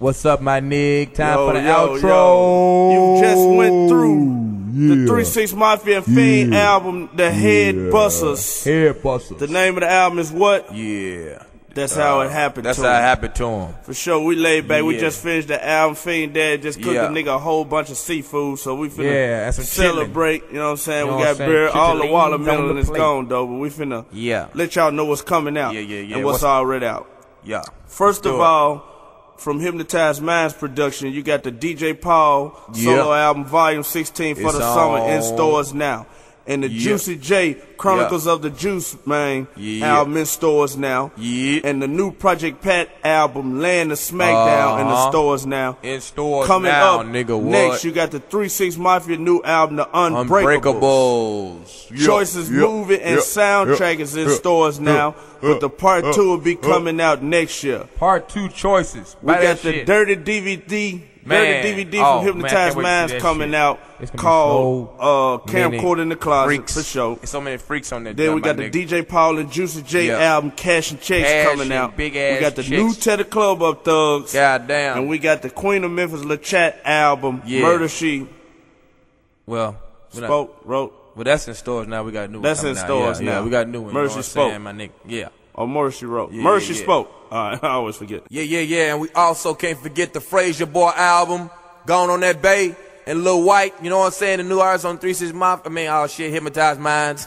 What's up, my nigga? Time for the outro. Yo. You just went through the 3 6 Mafia and Fiend album, The Head Busters. Head Busters. The name of the album is what? Yeah. That's how it happened That's to how him. it happened to him. For sure, we laid back. We Yeah. just finished the album. Fiend Dad just cooked a nigga a whole bunch of seafood, so we finna that's some celebrate. You know what I'm saying? You know we what got I'm saying? beer. All the Chitterlings watermelon on the is plate. gone, though, but we finna Yeah. let y'all know what's coming out Yeah. and what's already out. Yeah. First of all, from Hypnotized Minds production, you got the DJ Paul solo album, Volume 16 for It's the summer in on. stores now. And the Juicy J Chronicles of the Juice Man album in stores now. And the new Project Pat album, Land of Smackdown, in the stores now. In stores Coming now, up nigga. What? next, you got the 3 6 Mafia new album, The Unbreakables. Unbreakables. Choices Movie and Soundtrack is in stores now. But the part 2 will be coming out next year. Part 2 choices. We Buy got that the shit. Dirty DVD. Man. Dirty DVD Oh, from man, I Hypnotized can't wait to Minds see that coming shit. out It's gonna be called so Camcorder in the Closet freaks. for sure. There's so many freaks on that. Then we got my the nigga. DJ Paul and Juicy J album Cash and Checks Cash coming and out. big We ass got the chicks. new Teddy Club Up Thugs. Goddamn. And we got the Queen of Memphis LaChat album, Murder She Well, wrote. Well, that's in stores now. We got new ones. That's in coming out. stores now. Yeah, we got new ones. Murder You know She what I'm Spoke. saying, my nigga. Yeah. Or Murder She Wrote. Yeah, Murder She yeah. Spoke. All right, I always forget. Yeah. And we also can't forget the Frazier Boy album, Gone on That Bay, and Lil White. You know what I'm saying? The new artist on 3 6 Mafia. I mean, oh shit, Hypnotized Minds.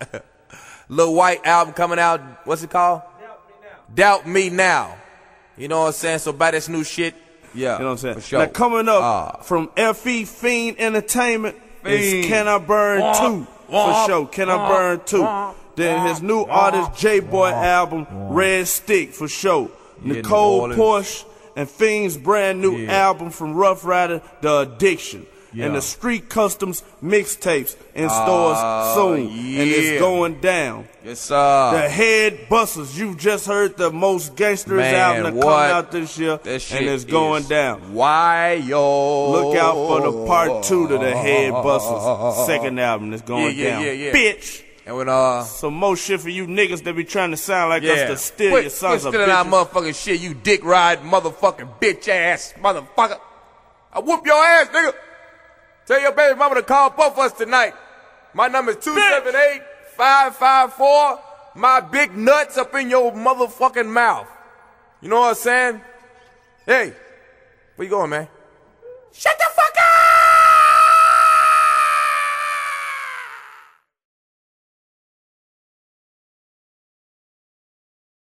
Lil White album coming out. What's it called? Doubt Me Now. You know what I'm saying? So buy this new shit. Yeah. You know what I'm saying? For sure. Now coming up from FE Fiend Entertainment is Can I Burn 2 for sure. Can I Burn 2? Then his new artist J-Boy album Red Stick for sure. Nicole Porsche and Fiend's brand new album from Rough Rider, The Addiction. And the Street Customs mixtapes in stores soon. And it's going down. Yes, sir. The Head Busters. You just heard the most gangsters album that coming out this year. And it's going down. Why, yo? Look out for the part 2 to the Head Busters second album that's going down. Bitch. And when some more shit for you niggas that be trying to sound like us to steal your sons of stealing our bitches. motherfucking shit, you dick ride motherfucking bitch ass motherfucker. I whoop your ass, nigga. Tell your baby mama to call both of us tonight. My number is 278-554. My big nuts up in your motherfucking mouth. You know what I'm saying? Hey, where you going, man? Shut the